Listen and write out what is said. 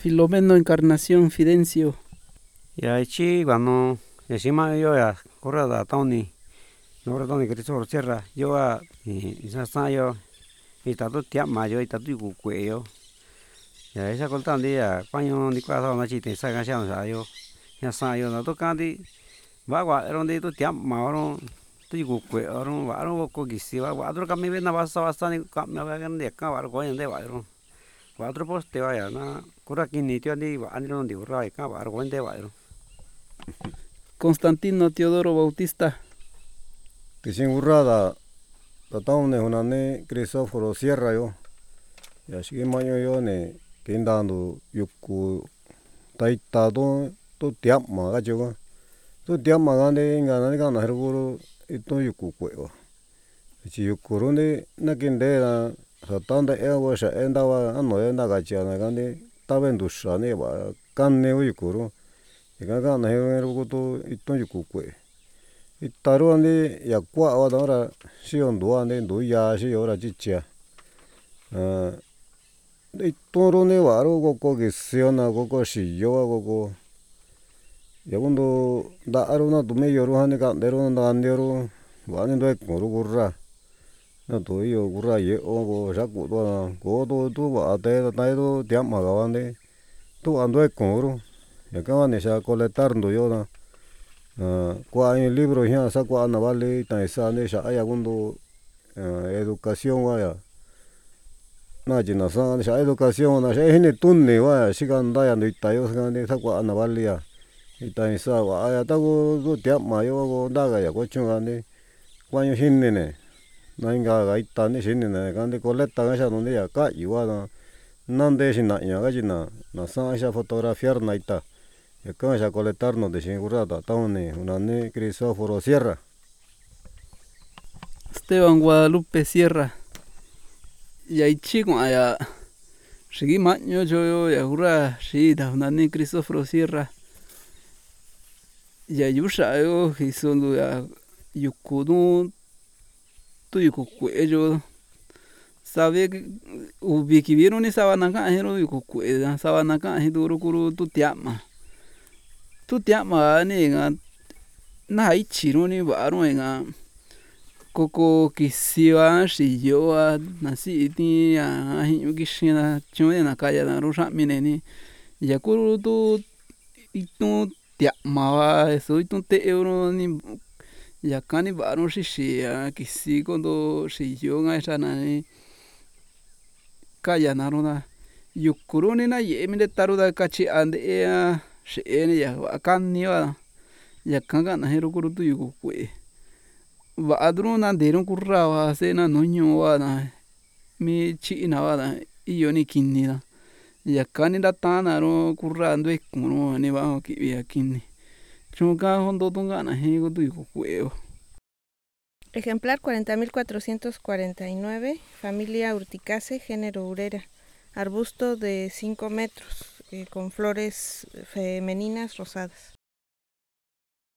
Filomeno Encarnación Fidencio. Ya chi cuando encima yo ya corre da Tony, no Tony Cristóbal Sierra, yo y sa yo y tatu tiap mayo y tatu ku yo. Ya esa coltan dia paño ni qua na chi te sa ga sa yo. Ya sa yo na to kan di va gua ron di tu tiap ma ron tu ku ron va ron ko gi si va otro kami ve na basta ni kam na ga de ka va ko de va ron. Va otro poste va ya na cura kini tio di va ni ron di ra ka va ko de va ron. Constantino Teodoro Bautista. Tisinkurrada tataune hunane Crisóforo Sierra yo. Ya sigue maño yo ne kindandu yuku taita to tiapma gacho. To tiapma gande ingana gana herguru ito yuku kweo. Chi yukuru ne nakindera satanda ewa sha endawa ano enda gachana gande tabendusha ne ba kanne yukuru. Ikaga na herguru to ito yuku kwe. Itaruande ya kwa wadora sion duande du ya si ora chicha. Itoro ne waro goko gisiona goko shiyo goko. Yabundo da aruna dume yoru hane kandero na andero wani do ekuru gurra. Na do yo gurra ye ogo shaku do go do wa ate na do tiama gawande. Tu ando ekuru. Yakawane sha coletarndo yo na. Kwa en libro ya sa kwa na vale ta esa ne sha ya gundo educación wa na jina sa sha educación na sha hine tunne wa shigan da ya no itayo sa ne sa kwa na vale ya ita esa wa ya ta go do tia ma yo go da ga ya go chunga ne kwa yo hinne ne na inga ga ita ne shinne ne ga ne coleta ga sha no ne ya ka iwa na nande shin na ya ga jina na sa sha fotografiar na ita. Acá a coletarnos de Chingurrata, Taune, Unane, Crisóforo Sierra. Esteban Guadalupe Sierra. Y ahí chico allá. Seguí maño yo ya hurra, sí, da Unane Crisóforo Sierra. Y ahí usha yo, y solo ya yukudu, tu yukuello. Sabe que ubi que vieron esa banana, pero yukueda, sabanaca, y duro curu tu tiama. Tu tiama ni nga na ichiru ni baro nga koko kisiwa shiyoa na siti a hinyu kishina chune na kaya na rusha mineni yakuru tu itu tiama wa eso itu te euro ni yakani baro shishia kisi kondo shiyo nga shana ni kaya na runa yukuru ni na yemi de taruda kachi ande ea she'eni ya akani wa yakanga na hero kuru tu yuku kwe va adru na dero kurra wa se na nonyo wa na mi chi na wa na iyo ni kinni na yakani da tana ro kurra ndo ekuru ni va ki ya kinni chunga hondo tunga na he tu yuku kwe. Ejemplar 40.449, familia Urticaceae, género Urera, arbusto de 5 metros, con flores femeninas rosadas.